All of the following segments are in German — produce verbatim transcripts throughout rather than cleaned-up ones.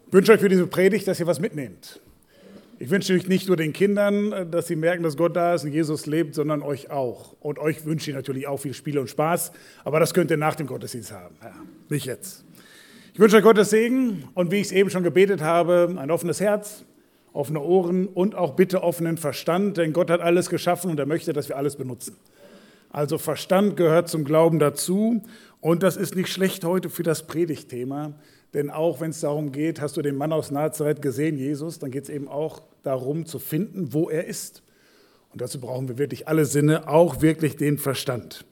Ich wünsche euch für diese Predigt, dass ihr was mitnehmt. Ich wünsche euch nicht nur den Kindern, dass sie merken, dass Gott da ist und Jesus lebt, sondern euch auch. Und euch wünsche ich natürlich auch viel Spiele und Spaß, aber das könnt ihr nach dem Gottesdienst haben, ja, nicht jetzt. Ich wünsche euch Gottes Segen und wie ich es eben schon gebetet habe, ein offenes Herz, offene Ohren und auch bitte offenen Verstand, denn Gott hat alles geschaffen und er möchte, dass wir alles benutzen. Also Verstand gehört zum Glauben dazu und das ist nicht schlecht heute für das Predigtthema, denn auch wenn es darum geht, hast du den Mann aus Nazareth gesehen, Jesus, dann geht es eben auch darum zu finden, wo er ist. Und dazu brauchen wir wirklich alle Sinne, auch wirklich den Verstand.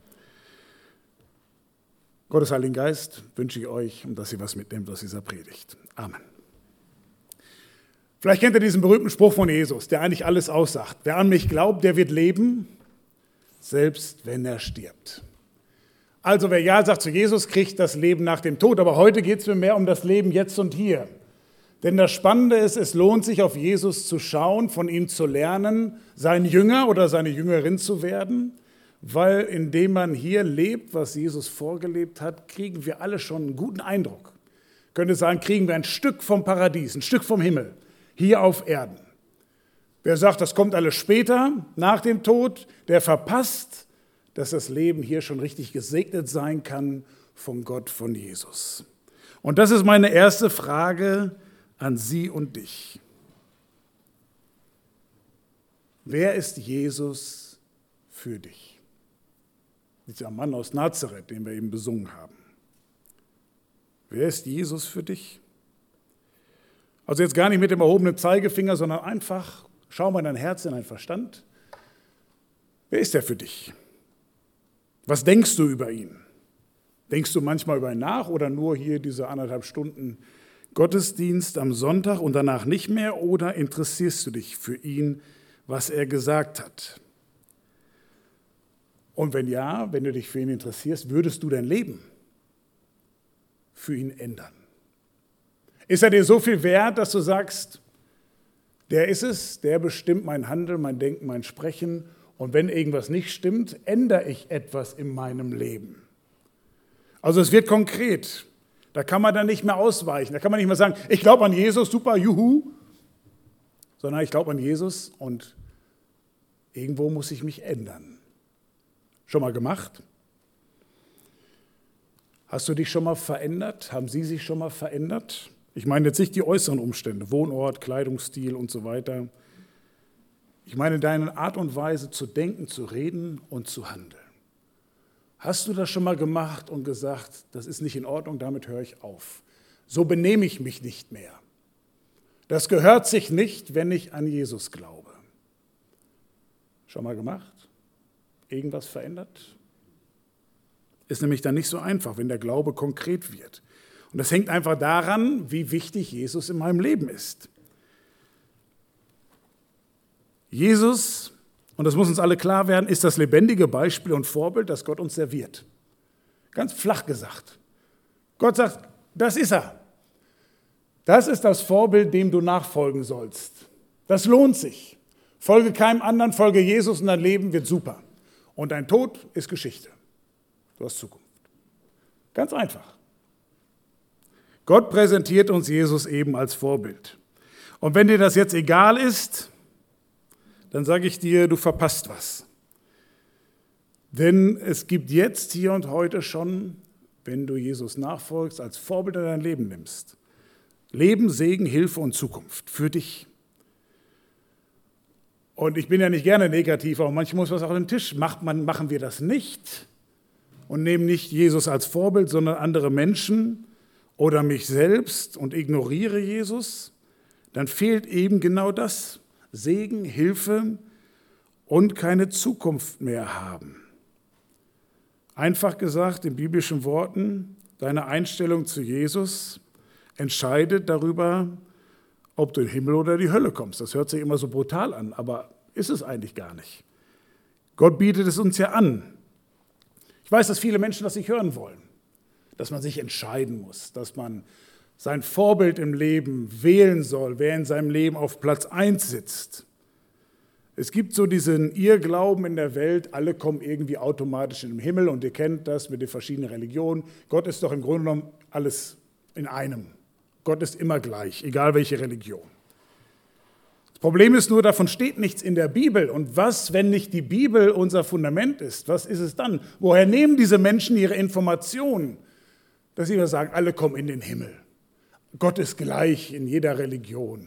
Gottes Heiligen Geist wünsche ich euch, dass ihr was mitnehmt aus dieser Predigt. Amen. Vielleicht kennt ihr diesen berühmten Spruch von Jesus, der eigentlich alles aussagt. Wer an mich glaubt, der wird leben, selbst wenn er stirbt. Also wer Ja sagt zu Jesus, kriegt das Leben nach dem Tod. Aber heute geht es mir mehr um das Leben jetzt und hier. Denn das Spannende ist, es lohnt sich, auf Jesus zu schauen, von ihm zu lernen, sein Jünger oder seine Jüngerin zu werden. Weil indem man hier lebt, was Jesus vorgelebt hat, kriegen wir alle schon einen guten Eindruck. Ich könnte sagen, kriegen wir ein Stück vom Paradies, ein Stück vom Himmel, hier auf Erden. Wer sagt, das kommt alles später, nach dem Tod, der verpasst, dass das Leben hier schon richtig gesegnet sein kann von Gott, von Jesus. Und das ist meine erste Frage an Sie und dich. Wer ist Jesus für dich? Dieser Mann aus Nazareth, den wir eben besungen haben. Wer ist Jesus für dich? Also jetzt gar nicht mit dem erhobenen Zeigefinger, sondern einfach, schau mal in dein Herz, in dein Verstand. Wer ist er für dich? Was denkst du über ihn? Denkst du manchmal über ihn nach oder nur hier diese anderthalb Stunden Gottesdienst am Sonntag und danach nicht mehr? Oder interessierst du dich für ihn, was er gesagt hat? Und wenn ja, wenn du dich für ihn interessierst, würdest du dein Leben für ihn ändern? Ist er dir so viel wert, dass du sagst, der ist es, der bestimmt mein Handeln, mein Denken, mein Sprechen. Und wenn irgendwas nicht stimmt, ändere ich etwas in meinem Leben. Also es wird konkret. Da kann man dann nicht mehr ausweichen. Da kann man nicht mehr sagen, ich glaube an Jesus, super, juhu. Sondern ich glaube an Jesus und irgendwo muss ich mich ändern. Schon mal gemacht? Hast du dich schon mal verändert? Haben Sie sich schon mal verändert? Ich meine jetzt nicht die äußeren Umstände, Wohnort, Kleidungsstil und so weiter. Ich meine deine Art und Weise zu denken, zu reden und zu handeln. Hast du das schon mal gemacht und gesagt, das ist nicht in Ordnung, damit höre ich auf. So benehme ich mich nicht mehr. Das gehört sich nicht, wenn ich an Jesus glaube. Schon mal gemacht? Irgendwas verändert? Ist nämlich dann nicht so einfach, wenn der Glaube konkret wird. Und das hängt einfach daran, wie wichtig Jesus in meinem Leben ist. Jesus, und das muss uns alle klar werden, ist das lebendige Beispiel und Vorbild, das Gott uns serviert. Ganz flach gesagt. Gott sagt, das ist er. Das ist das Vorbild, dem du nachfolgen sollst. Das lohnt sich. Folge keinem anderen, folge Jesus und dein Leben wird super. Und dein Tod ist Geschichte. Du hast Zukunft. Ganz einfach. Gott präsentiert uns Jesus eben als Vorbild. Und wenn dir das jetzt egal ist, dann sage ich dir, du verpasst was. Denn es gibt jetzt, hier und heute schon, wenn du Jesus nachfolgst, als Vorbild in dein Leben nimmst, Leben, Segen, Hilfe und Zukunft für dich. Und ich bin ja nicht gerne negativ, aber manchmal muss was auf den Tisch. Macht man, machen wir das nicht und nehmen nicht Jesus als Vorbild, sondern andere Menschen oder mich selbst und ignoriere Jesus, dann fehlt eben genau das. Segen, Hilfe und keine Zukunft mehr haben. Einfach gesagt, in biblischen Worten, deine Einstellung zu Jesus entscheidet darüber, ob du in den Himmel oder die Hölle kommst. Das hört sich immer so brutal an, aber ist es eigentlich gar nicht. Gott bietet es uns ja an. Ich weiß, dass viele Menschen das nicht hören wollen, dass man sich entscheiden muss, dass man sein Vorbild im Leben wählen soll, wer in seinem Leben auf Platz eins sitzt. Es gibt so diesen Irrglauben in der Welt, alle kommen irgendwie automatisch in den Himmel und ihr kennt das mit den verschiedenen Religionen. Gott ist doch im Grunde genommen alles in einem. Gott ist immer gleich, egal welche Religion. Das Problem ist nur, davon steht nichts in der Bibel. Und was, wenn nicht die Bibel unser Fundament ist? Was ist es dann? Woher nehmen diese Menschen ihre Informationen? Dass sie immer sagen, alle kommen in den Himmel. Gott ist gleich in jeder Religion.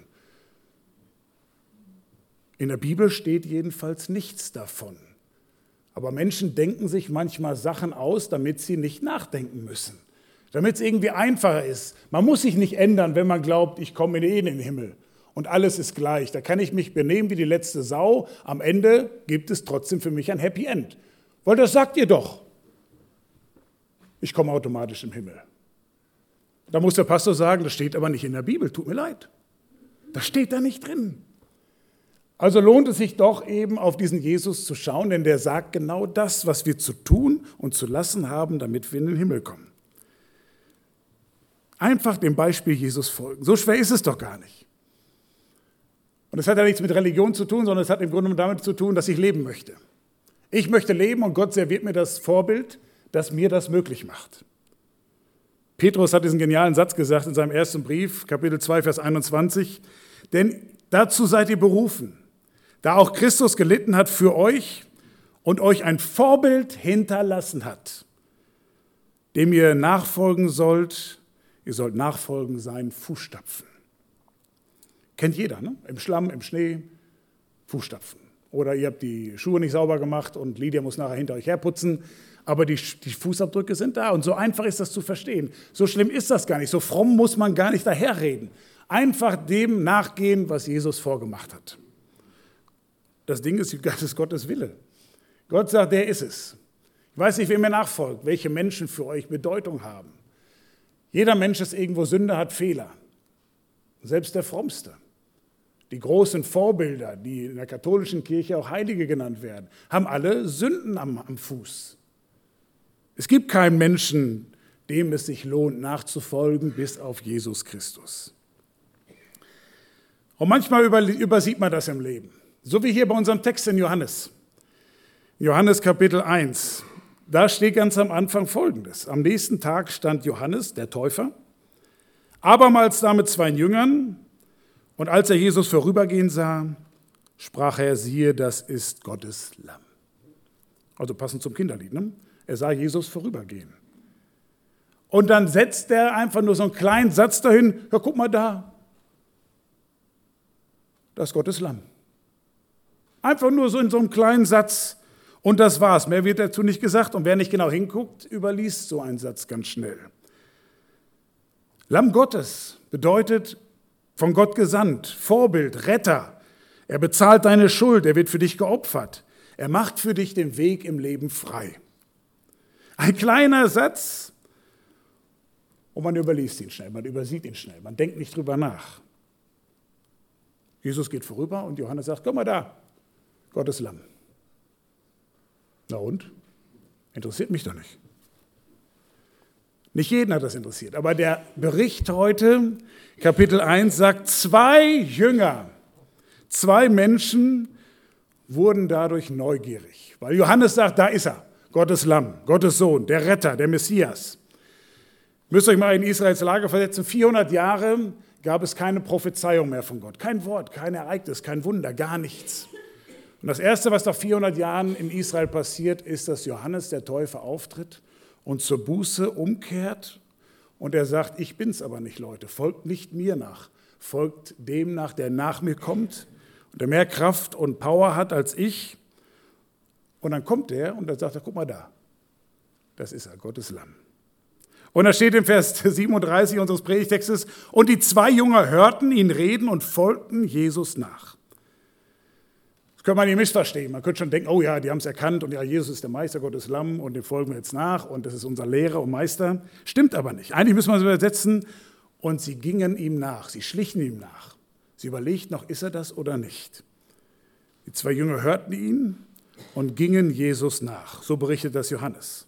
In der Bibel steht jedenfalls nichts davon. Aber Menschen denken sich manchmal Sachen aus, damit sie nicht nachdenken müssen. Damit es irgendwie einfacher ist. Man muss sich nicht ändern, wenn man glaubt, ich komme eh in den Himmel. Und alles ist gleich. Da kann ich mich benehmen wie die letzte Sau. Am Ende gibt es trotzdem für mich ein Happy End. Weil das sagt ihr doch. Ich komme automatisch im Himmel. Da muss der Pastor sagen, das steht aber nicht in der Bibel. Tut mir leid. Das steht da nicht drin. Also lohnt es sich doch eben auf diesen Jesus zu schauen, denn der sagt genau das, was wir zu tun und zu lassen haben, damit wir in den Himmel kommen. Einfach dem Beispiel Jesus folgen. So schwer ist es doch gar nicht. Und es hat ja nichts mit Religion zu tun, sondern es hat im Grunde damit zu tun, dass ich leben möchte. Ich möchte leben und Gott serviert mir das Vorbild, das mir das möglich macht. Petrus hat diesen genialen Satz gesagt in seinem ersten Brief, Kapitel zwei, Vers einundzwanzig. Denn dazu seid ihr berufen, da auch Christus gelitten hat für euch und euch ein Vorbild hinterlassen hat, dem ihr nachfolgen sollt. Ihr sollt nachfolgen seinen Fußstapfen. Kennt jeder, ne? Im Schlamm, im Schnee, Fußstapfen. Oder ihr habt die Schuhe nicht sauber gemacht und Lydia muss nachher hinter euch herputzen. Aber die, die Fußabdrücke sind da und so einfach ist das zu verstehen. So schlimm ist das gar nicht. So fromm muss man gar nicht daherreden. Einfach dem nachgehen, was Jesus vorgemacht hat. Das Ding ist, das ist Gottes Wille. Gott sagt, der ist es. Ich weiß nicht, wem ihr nachfolgt, welche Menschen für euch Bedeutung haben. Jeder Mensch ist irgendwo Sünder, hat Fehler. Selbst der Frommste. Die großen Vorbilder, die in der katholischen Kirche auch Heilige genannt werden, haben alle Sünden am, am Fuß. Es gibt keinen Menschen, dem es sich lohnt, nachzufolgen, bis auf Jesus Christus. Und manchmal übersieht man das im Leben. So wie hier bei unserem Text in Johannes. Johannes Kapitel eins. Da steht ganz am Anfang Folgendes. Am nächsten Tag stand Johannes, der Täufer, abermals da mit zwei Jüngern. Und als er Jesus vorübergehen sah, sprach er, siehe, das ist Gottes Lamm. Also passend zum Kinderlied, ne? Er sah Jesus vorübergehen. Und dann setzt er einfach nur so einen kleinen Satz dahin, ja, guck mal da, das ist Gottes Lamm. Einfach nur so in so einem kleinen Satz. Und das war's. Mehr wird dazu nicht gesagt. Und wer nicht genau hinguckt, überliest so einen Satz ganz schnell. Lamm Gottes bedeutet von Gott gesandt, Vorbild, Retter. Er bezahlt deine Schuld, er wird für dich geopfert. Er macht für dich den Weg im Leben frei. Ein kleiner Satz und man überliest ihn schnell, man übersieht ihn schnell, man denkt nicht drüber nach. Jesus geht vorüber und Johannes sagt, guck mal da, Gottes Lamm. Na und? Interessiert mich doch nicht. Nicht jeden hat das interessiert, aber der Bericht heute, Kapitel eins, sagt, zwei Jünger, zwei Menschen wurden dadurch neugierig. Weil Johannes sagt, da ist er, Gottes Lamm, Gottes Sohn, der Retter, der Messias. Müsst ihr euch mal in Israels Lage versetzen, vierhundert Jahre gab es keine Prophezeiung mehr von Gott. Kein Wort, kein Ereignis, kein Wunder, gar nichts. Und das Erste, was nach vierhundert Jahren in Israel passiert, ist, dass Johannes der Täufer auftritt und zur Buße umkehrt. Und er sagt, ich bin's aber nicht, Leute, folgt nicht mir nach, folgt dem nach, der nach mir kommt und der mehr Kraft und Power hat als ich. Und dann kommt er und dann sagt er, guck mal da, das ist er, Gottes Lamm. Und da steht im Vers siebenunddreißig unseres Predigtextes, und die zwei Jünger hörten ihn reden und folgten Jesus nach. Das kann man nicht missverstehen. Man könnte schon denken, oh ja, die haben es erkannt und ja, Jesus ist der Meister, Gottes Lamm und dem folgen wir jetzt nach und das ist unser Lehrer und Meister. Stimmt aber nicht. Eigentlich müssen wir es übersetzen, und sie gingen ihm nach, sie schlichen ihm nach. Sie überlegten noch, ist er das oder nicht? Die zwei Jünger hörten ihn und gingen Jesus nach. So berichtet das Johannes.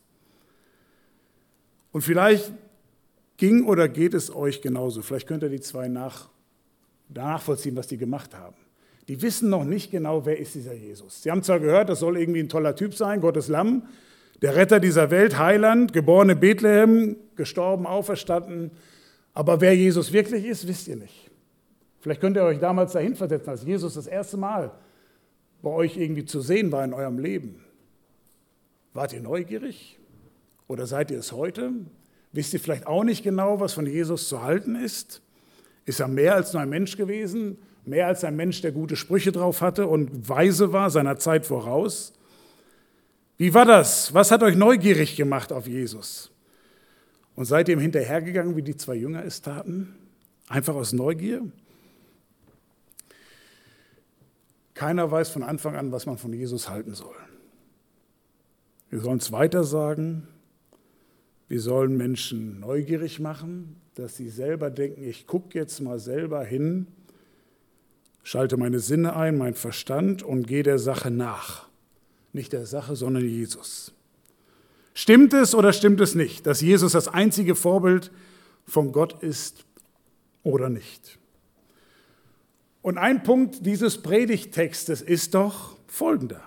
Und vielleicht ging oder geht es euch genauso. Vielleicht könnt ihr die zwei nach, nachvollziehen, was die gemacht haben. Die wissen noch nicht genau, wer ist dieser Jesus. Sie haben zwar gehört, das soll irgendwie ein toller Typ sein, Gottes Lamm, der Retter dieser Welt, Heiland, geboren in Bethlehem, gestorben, auferstanden. Aber wer Jesus wirklich ist, wisst ihr nicht. Vielleicht könnt ihr euch damals dahin versetzen, als Jesus das erste Mal bei euch irgendwie zu sehen war in eurem Leben. Wart ihr neugierig? Oder seid ihr es heute? Wisst ihr vielleicht auch nicht genau, was von Jesus zu halten ist? Ist er mehr als nur ein Mensch gewesen? Mehr als ein Mensch, der gute Sprüche drauf hatte und weise war, seiner Zeit voraus? Wie war das? Was hat euch neugierig gemacht auf Jesus? Und seid ihr ihm hinterhergegangen, wie die zwei Jünger es taten? Einfach aus Neugier? Keiner weiß von Anfang an, was man von Jesus halten soll. Wir sollen es weiter sagen. Wir sollen Menschen neugierig machen, dass sie selber denken, ich gucke jetzt mal selber hin, schalte meine Sinne ein, meinen Verstand und gehe der Sache nach. Nicht der Sache, sondern Jesus. Stimmt es oder stimmt es nicht, dass Jesus das einzige Vorbild von Gott ist oder nicht? Und ein Punkt dieses Predigttextes ist doch folgender.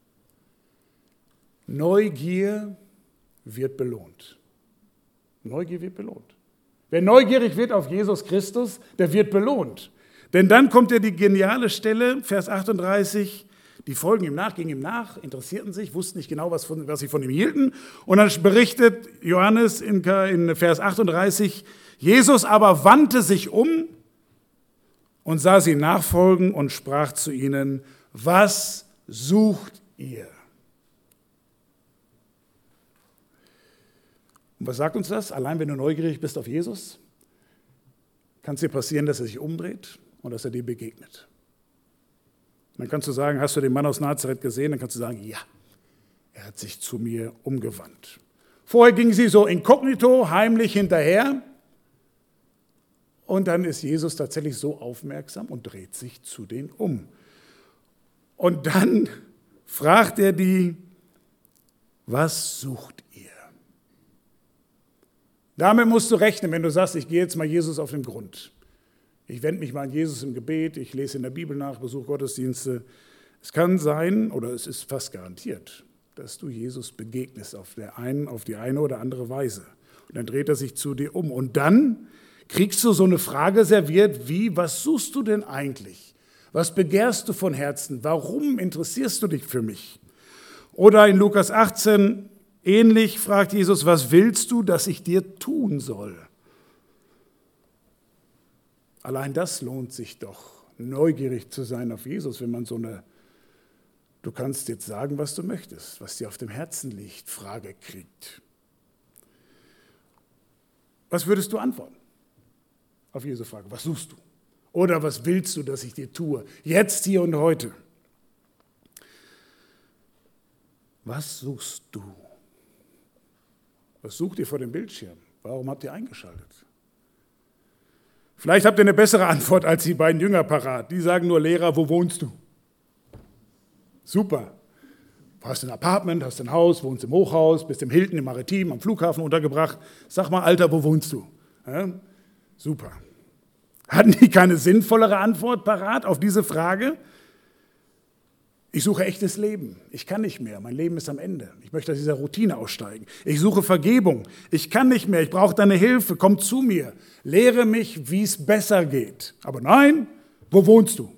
Neugier wird belohnt. Neugier wird belohnt. Wer neugierig wird auf Jesus Christus, der wird belohnt. Denn dann kommt ja die geniale Stelle, Vers achtunddreißig, die folgen ihm nach, gingen ihm nach, interessierten sich, wussten nicht genau, was, von, was sie von ihm hielten. Und dann berichtet Johannes in, in Vers achtunddreißig, Jesus aber wandte sich um und sah sie nachfolgen und sprach zu ihnen, was sucht ihr? Und was sagt uns das? Allein wenn du neugierig bist auf Jesus, kann es dir passieren, dass er sich umdreht und dass er dir begegnet. Und dann kannst du sagen, hast du den Mann aus Nazareth gesehen? Dann kannst du sagen, ja, er hat sich zu mir umgewandt. Vorher ging sie so inkognito, heimlich hinterher. Und dann ist Jesus tatsächlich so aufmerksam und dreht sich zu denen um. Und dann fragt er die, was sucht ihr? Damit musst du rechnen, wenn du sagst, ich gehe jetzt mal Jesus auf den Grund. Ich wende mich mal an Jesus im Gebet, ich lese in der Bibel nach, besuche Gottesdienste. Es kann sein, oder es ist fast garantiert, dass du Jesus begegnest auf, der einen, auf die eine oder andere Weise. Und dann dreht er sich zu dir um. Und dann kriegst du so eine Frage serviert wie, was suchst du denn eigentlich? Was begehrst du von Herzen? Warum interessierst du dich für mich? Oder in Lukas achtzehn ähnlich fragt Jesus, was willst du, dass ich dir tun soll? Allein das lohnt sich doch, neugierig zu sein auf Jesus, wenn man so eine, du kannst jetzt sagen, was du möchtest, was dir auf dem Herzen liegt, Frage kriegt. Was würdest du antworten auf Jesu Frage? Was suchst du? Oder was willst du, dass ich dir tue? Jetzt, hier und heute. Was suchst du? Was sucht ihr vor dem Bildschirm? Warum habt ihr eingeschaltet? Vielleicht habt ihr eine bessere Antwort als die beiden Jünger parat. Die sagen nur, Lehrer, wo wohnst du? Super. Du hast ein Apartment, hast ein Haus, wohnst im Hochhaus, bist im Hilton, im Maritim, am Flughafen untergebracht. Sag mal, Alter, wo wohnst du? Ja? Super. Hatten die keine sinnvollere Antwort parat auf diese Frage? Ich suche echtes Leben. Ich kann nicht mehr. Mein Leben ist am Ende. Ich möchte aus dieser Routine aussteigen. Ich suche Vergebung. Ich kann nicht mehr. Ich brauche deine Hilfe. Komm zu mir. Lehre mich, wie es besser geht. Aber nein, wo wohnst du?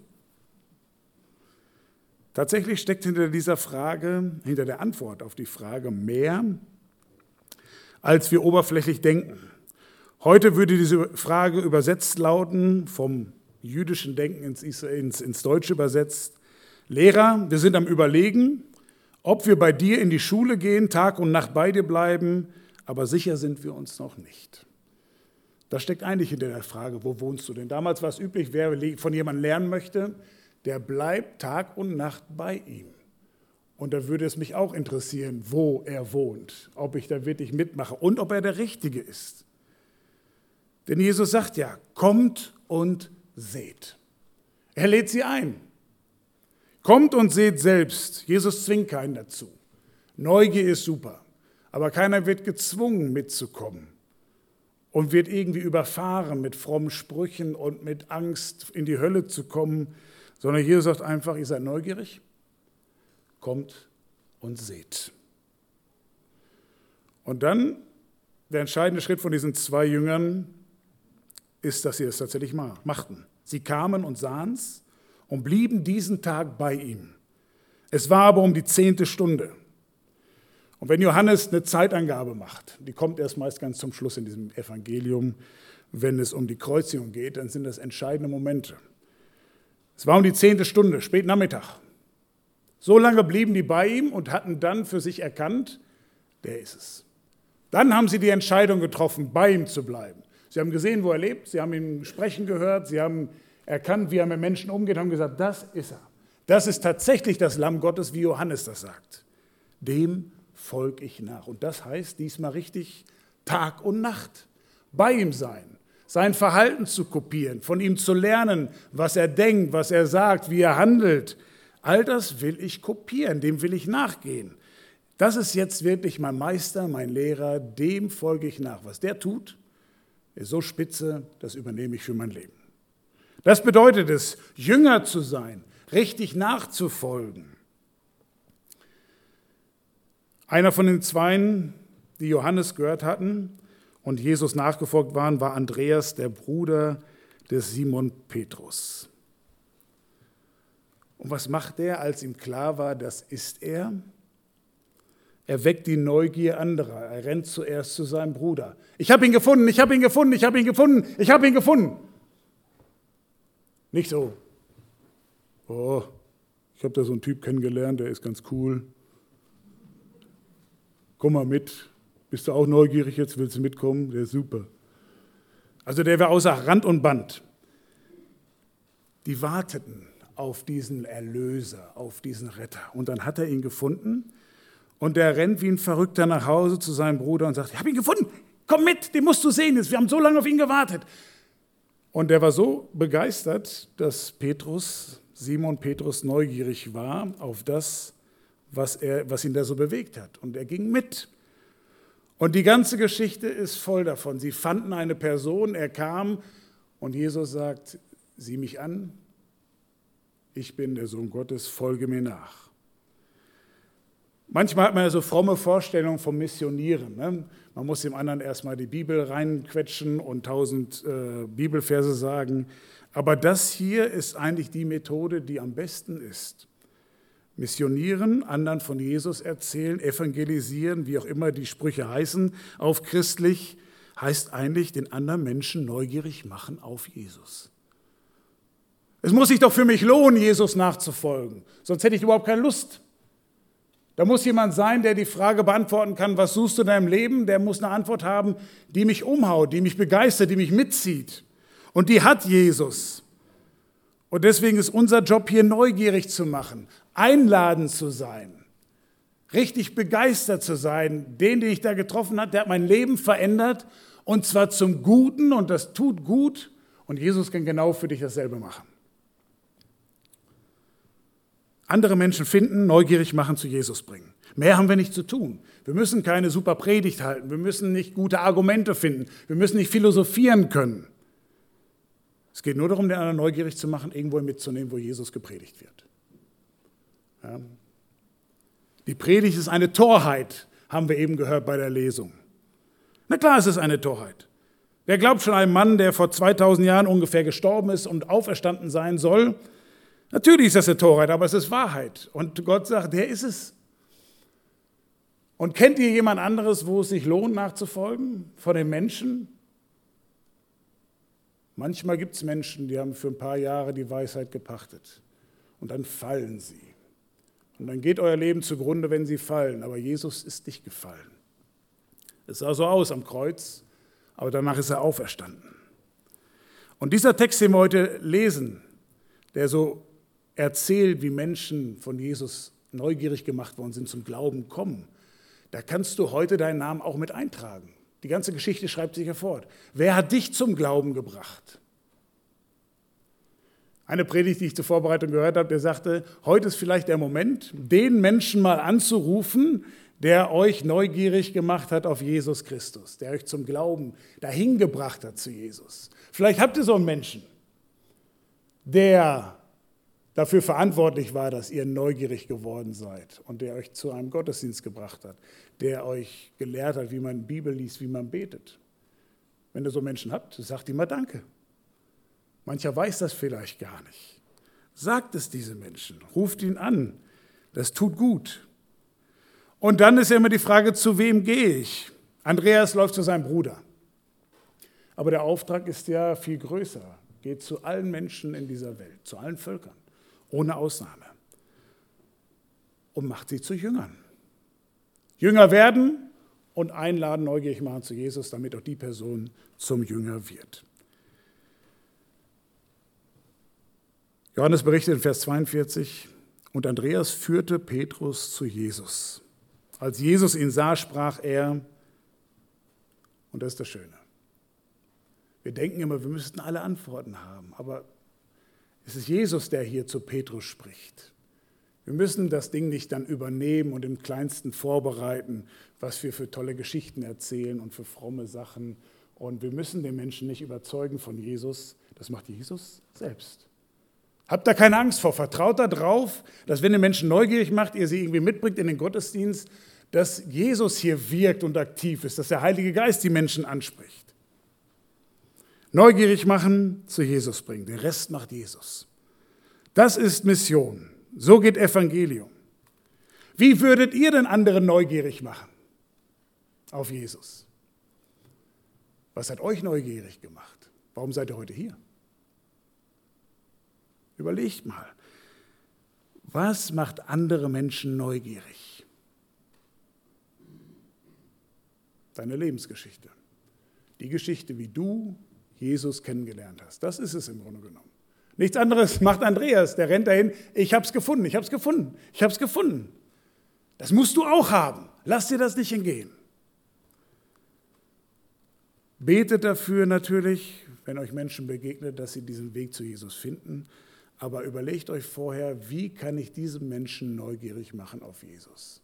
Tatsächlich steckt hinter dieser Frage, hinter der Antwort auf die Frage mehr, als wir oberflächlich denken. Heute würde diese Frage übersetzt lauten, vom jüdischen Denken ins, ins, ins Deutsche übersetzt, Lehrer, wir sind am Überlegen, ob wir bei dir in die Schule gehen, Tag und Nacht bei dir bleiben, aber sicher sind wir uns noch nicht. Das steckt eigentlich hinter der Frage, wo wohnst du denn? Damals war es üblich, wer von jemandem lernen möchte, der bleibt Tag und Nacht bei ihm. Und da würde es mich auch interessieren, wo er wohnt, ob ich da wirklich mitmache und ob er der Richtige ist. Denn Jesus sagt ja, kommt und seht. Er lädt sie ein. Kommt und seht selbst. Jesus zwingt keinen dazu. Neugier ist super, aber keiner wird gezwungen mitzukommen und wird irgendwie überfahren mit frommen Sprüchen und mit Angst in die Hölle zu kommen, sondern Jesus sagt einfach, ihr seid neugierig, kommt und seht. Und dann der entscheidende Schritt von diesen zwei Jüngern, ist, dass sie es tatsächlich machten. Sie kamen und sahen es und blieben diesen Tag bei ihm. Es war aber um die zehnte Stunde. Und wenn Johannes eine Zeitangabe macht, die kommt erst meist ganz zum Schluss in diesem Evangelium, wenn es um die Kreuzigung geht, dann sind das entscheidende Momente. Es war um die zehnte Stunde, spät Nachmittag. So lange blieben die bei ihm und hatten dann für sich erkannt, der ist es. Dann haben sie die Entscheidung getroffen, bei ihm zu bleiben. Sie haben gesehen, wo er lebt, sie haben ihn sprechen gehört, sie haben erkannt, wie er mit Menschen umgeht, haben gesagt, das ist er. Das ist tatsächlich das Lamm Gottes, wie Johannes das sagt. Dem folge ich nach. Und das heißt diesmal richtig Tag und Nacht. Bei ihm sein, sein Verhalten zu kopieren, von ihm zu lernen, was er denkt, was er sagt, wie er handelt. All das will ich kopieren, dem will ich nachgehen. Das ist jetzt wirklich mein Meister, mein Lehrer, dem folge ich nach. Was der tut, ist so spitze, das übernehme ich für mein Leben. Das bedeutet es, Jünger zu sein, richtig nachzufolgen. Einer von den Zweien, die Johannes gehört hatten und Jesus nachgefolgt waren, war Andreas, der Bruder des Simon Petrus. Und was macht er, als ihm klar war, das ist er? Er weckt die Neugier anderer. Er rennt zuerst zu seinem Bruder. Ich habe ihn gefunden, ich habe ihn gefunden, ich habe ihn gefunden, ich habe ihn gefunden. Nicht so, oh, ich habe da so einen Typ kennengelernt, der ist ganz cool. Komm mal mit, bist du auch neugierig jetzt, willst du mitkommen? Der ist super. Also der war außer Rand und Band. Die warteten auf diesen Erlöser, auf diesen Retter. Und dann hat er ihn gefunden und der rennt wie ein Verrückter nach Hause zu seinem Bruder und sagt, ich habe ihn gefunden, komm mit, den musst du sehen, wir haben so lange auf ihn gewartet. Und er war so begeistert, dass Petrus, Simon Petrus, neugierig war auf das, was, er, was ihn da so bewegt hat. Und er ging mit. Und die ganze Geschichte ist voll davon. Sie fanden eine Person, er kam und Jesus sagt, sieh mich an, ich bin der Sohn Gottes, folge mir nach. Manchmal hat man ja so fromme Vorstellungen vom Missionieren. Ne? Man muss dem anderen erstmal die Bibel reinquetschen und tausend äh, Bibelverse sagen. Aber das hier ist eigentlich die Methode, die am besten ist. Missionieren, anderen von Jesus erzählen, evangelisieren, wie auch immer die Sprüche heißen, auf christlich, heißt eigentlich den anderen Menschen neugierig machen auf Jesus. Es muss sich doch für mich lohnen, Jesus nachzufolgen, sonst hätte ich überhaupt keine Lust. Da muss jemand sein, der die Frage beantworten kann, was suchst du in deinem Leben? Der muss eine Antwort haben, die mich umhaut, die mich begeistert, die mich mitzieht. Und die hat Jesus. Und deswegen ist unser Job hier neugierig zu machen, einladend zu sein, richtig begeistert zu sein. Den, den ich da getroffen habe, der hat mein Leben verändert und zwar zum Guten und das tut gut und Jesus kann genau für dich dasselbe machen. Andere Menschen finden, neugierig machen, zu Jesus bringen. Mehr haben wir nicht zu tun. Wir müssen keine super Predigt halten. Wir müssen nicht gute Argumente finden. Wir müssen nicht philosophieren können. Es geht nur darum, den anderen neugierig zu machen, irgendwo mitzunehmen, wo Jesus gepredigt wird. Ja. Die Predigt ist eine Torheit, haben wir eben gehört bei der Lesung. Na klar, es ist eine Torheit. Wer glaubt schon einem Mann, der vor zweitausend Jahren ungefähr gestorben ist und auferstanden sein soll? Natürlich ist das eine Torheit, aber es ist Wahrheit. Und Gott sagt, der ist es. Und kennt ihr jemand anderes, wo es sich lohnt, nachzufolgen? Von den Menschen? Manchmal gibt es Menschen, die haben für ein paar Jahre die Weisheit gepachtet. Und dann fallen sie. Und dann geht euer Leben zugrunde, wenn sie fallen. Aber Jesus ist nicht gefallen. Es sah so aus am Kreuz, aber danach ist er auferstanden. Und dieser Text, den wir heute lesen, der so erzählt, wie Menschen von Jesus neugierig gemacht worden sind, zum Glauben kommen, da kannst du heute deinen Namen auch mit eintragen. Die ganze Geschichte schreibt sich ja fort. Wer hat dich zum Glauben gebracht? Eine Predigt, die ich zur Vorbereitung gehört habe, der sagte, heute ist vielleicht der Moment, den Menschen mal anzurufen, der euch neugierig gemacht hat auf Jesus Christus, der euch zum Glauben dahin gebracht hat zu Jesus. Vielleicht habt ihr so einen Menschen, der dafür verantwortlich war, dass ihr neugierig geworden seid und der euch zu einem Gottesdienst gebracht hat, der euch gelehrt hat, wie man Bibel liest, wie man betet. Wenn ihr so Menschen habt, sagt ihm mal Danke. Mancher weiß das vielleicht gar nicht. Sagt es diesen Menschen, ruft ihn an. Das tut gut. Und dann ist ja immer die Frage, zu wem gehe ich? Andreas läuft zu seinem Bruder. Aber der Auftrag ist ja viel größer. Geht zu allen Menschen in dieser Welt, zu allen Völkern, ohne Ausnahme. Und macht sie zu Jüngern. Jünger werden und einladen, neugierig machen zu Jesus, damit auch die Person zum Jünger wird. Johannes berichtet in Vers zweiundvierzig, und Andreas führte Petrus zu Jesus. Als Jesus ihn sah, sprach er, und das ist das Schöne. Wir denken immer, wir müssten alle Antworten haben, aber es ist Jesus, der hier zu Petrus spricht. Wir müssen das Ding nicht dann übernehmen und im Kleinsten vorbereiten, was wir für tolle Geschichten erzählen und für fromme Sachen. Und wir müssen den Menschen nicht überzeugen von Jesus. Das macht Jesus selbst. Habt da keine Angst vor. Vertraut darauf, dass wenn ihr Menschen neugierig macht, ihr sie irgendwie mitbringt in den Gottesdienst, dass Jesus hier wirkt und aktiv ist, dass der Heilige Geist die Menschen anspricht. Neugierig machen, zu Jesus bringen. Den Rest macht Jesus. Das ist Mission. So geht Evangelium. Wie würdet ihr denn andere neugierig machen auf Jesus? Was hat euch neugierig gemacht? Warum seid ihr heute hier? Überlegt mal, was macht andere Menschen neugierig? Deine Lebensgeschichte. Die Geschichte, wie du Jesus kennengelernt hast. Das ist es im Grunde genommen. Nichts anderes macht Andreas, der rennt dahin, ich habe es gefunden, ich habe es gefunden, ich habe es gefunden. Das musst du auch haben. Lass dir das nicht entgehen. Betet dafür natürlich, wenn euch Menschen begegnen, dass sie diesen Weg zu Jesus finden. Aber überlegt euch vorher, wie kann ich diesen Menschen neugierig machen auf Jesus?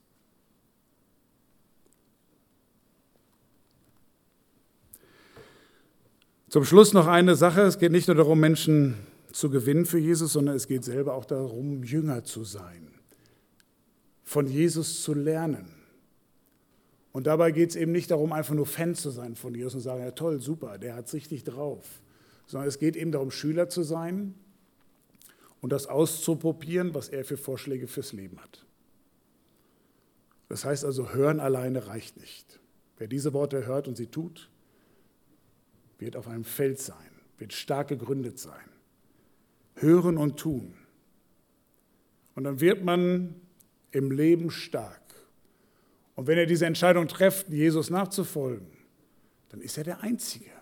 Zum Schluss noch eine Sache. Es geht nicht nur darum, Menschen zu gewinnen für Jesus, sondern es geht selber auch darum, Jünger zu sein, von Jesus zu lernen. Und dabei geht es eben nicht darum, einfach nur Fan zu sein von Jesus und sagen, ja toll, super, der hat es richtig drauf. Sondern es geht eben darum, Schüler zu sein und das auszuprobieren, was er für Vorschläge fürs Leben hat. Das heißt also, hören alleine reicht nicht. Wer diese Worte hört und sie tut, wird auf einem Feld sein, wird stark gegründet sein. Hören und tun. Und dann wird man im Leben stark. Und wenn er diese Entscheidung trifft, Jesus nachzufolgen, dann ist er der Einzige.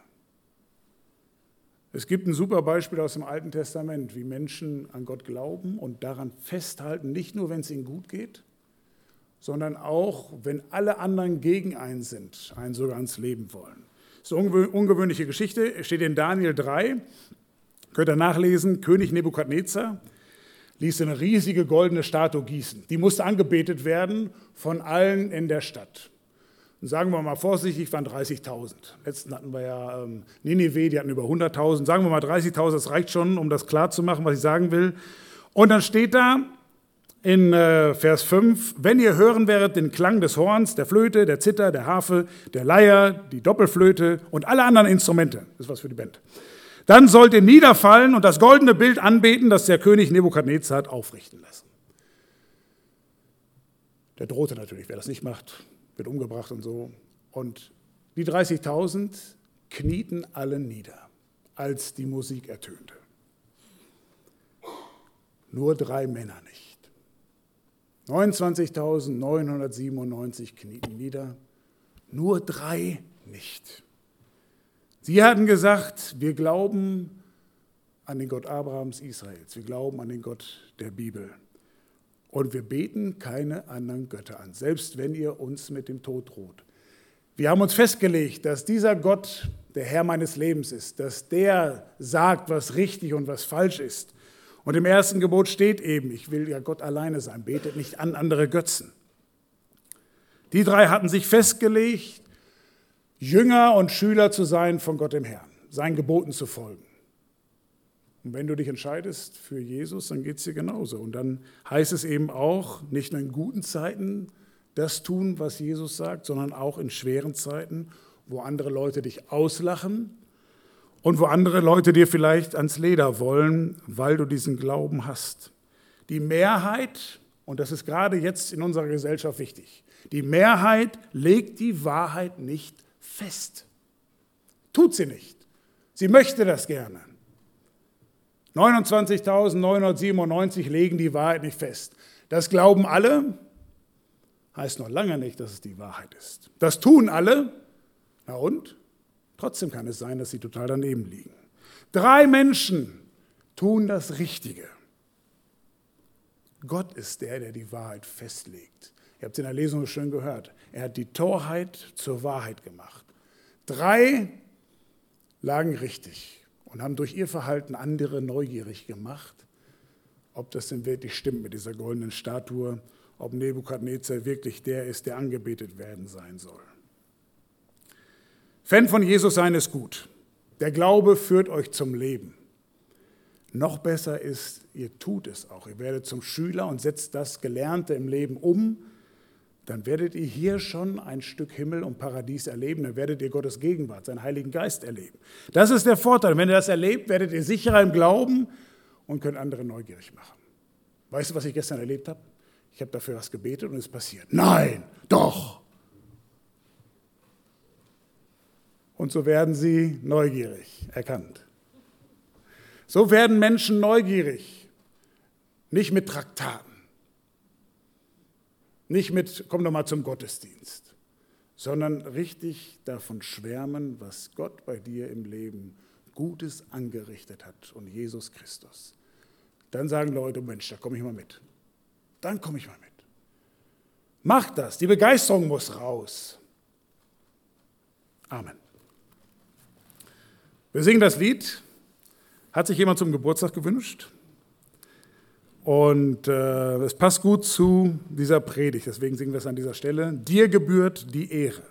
Es gibt ein super Beispiel aus dem Alten Testament, wie Menschen an Gott glauben und daran festhalten, nicht nur, wenn es ihnen gut geht, sondern auch, wenn alle anderen gegen einen sind, einen sogar ans Leben wollen. Das ist eine ungewöhnliche Geschichte, steht in Daniel drei, könnt ihr nachlesen, König Nebukadnezar ließ eine riesige goldene Statue gießen. Die musste angebetet werden von allen in der Stadt. Und sagen wir mal vorsichtig, waren dreißigtausend. Letzten hatten wir ja ähm, Ninive, die hatten über hunderttausend. Sagen wir mal dreißigtausend, das reicht schon, um das klar zu machen, was ich sagen will. Und dann steht da in äh, Vers fünf, wenn ihr hören werdet den Klang des Horns, der Flöte, der Zither, der Harfe, der Leier, die Doppelflöte und alle anderen Instrumente, das ist was für die Band, dann sollt ihr niederfallen und das goldene Bild anbeten, das der König Nebukadnezar hat aufrichten lassen. Der drohte natürlich, wer das nicht macht, wird umgebracht und so. Und die dreißigtausend knieten alle nieder, als die Musik ertönte. Nur drei Männer nicht. neunundzwanzigtausendneunhundertsiebenundneunzig knieten nieder, nur drei nicht. Sie hatten gesagt, wir glauben an den Gott Abrahams, Israels, wir glauben an den Gott der Bibel und wir beten keine anderen Götter an, selbst wenn ihr uns mit dem Tod droht. Wir haben uns festgelegt, dass dieser Gott der Herr meines Lebens ist, dass der sagt, was richtig und was falsch ist. Und im ersten Gebot steht eben, ich will ja Gott alleine sein, betet nicht an andere Götzen. Die drei hatten sich festgelegt, Jünger und Schüler zu sein von Gott dem Herrn, seinen Geboten zu folgen. Und wenn du dich entscheidest für Jesus, dann geht es dir genauso. Und dann heißt es eben auch, nicht nur in guten Zeiten das tun, was Jesus sagt, sondern auch in schweren Zeiten, wo andere Leute dich auslachen und wo andere Leute dir vielleicht ans Leder wollen, weil du diesen Glauben hast. Die Mehrheit, und das ist gerade jetzt in unserer Gesellschaft wichtig, die Mehrheit legt die Wahrheit nicht fest. Tut sie nicht. Sie möchte das gerne. neunundzwanzigtausendneunhundertsiebenundneunzig legen die Wahrheit nicht fest. Das glauben alle, heißt noch lange nicht, dass es die Wahrheit ist. Das tun alle, na und? Trotzdem kann es sein, dass sie total daneben liegen. Drei Menschen tun das Richtige. Gott ist der, der die Wahrheit festlegt. Ihr habt es in der Lesung schön gehört. Er hat die Torheit zur Wahrheit gemacht. Drei lagen richtig und haben durch ihr Verhalten andere neugierig gemacht, ob das denn wirklich stimmt mit dieser goldenen Statue, ob Nebukadnezar wirklich der ist, der angebetet werden sein soll. Fan von Jesus sein ist gut. Der Glaube führt euch zum Leben. Noch besser ist, ihr tut es auch. Ihr werdet zum Schüler und setzt das Gelernte im Leben um. Dann werdet ihr hier schon ein Stück Himmel und Paradies erleben. Dann werdet ihr Gottes Gegenwart, seinen Heiligen Geist erleben. Das ist der Vorteil. Wenn ihr das erlebt, werdet ihr sicherer im Glauben und könnt andere neugierig machen. Weißt du, was ich gestern erlebt habe? Ich habe dafür was gebetet und es ist passiert. Nein, doch. Und so werden sie neugierig erkannt. So werden Menschen neugierig, nicht mit Traktaten, nicht mit, komm doch mal zum Gottesdienst, sondern richtig davon schwärmen, was Gott bei dir im Leben Gutes angerichtet hat und Jesus Christus. Dann sagen Leute, Mensch, da komme ich mal mit. Dann komme ich mal mit. Macht das, die Begeisterung muss raus. Amen. Wir singen das Lied. Hat sich jemand zum Geburtstag gewünscht? Und äh, es passt gut zu dieser Predigt, deswegen singen wir es an dieser Stelle. Dir gebührt die Ehre.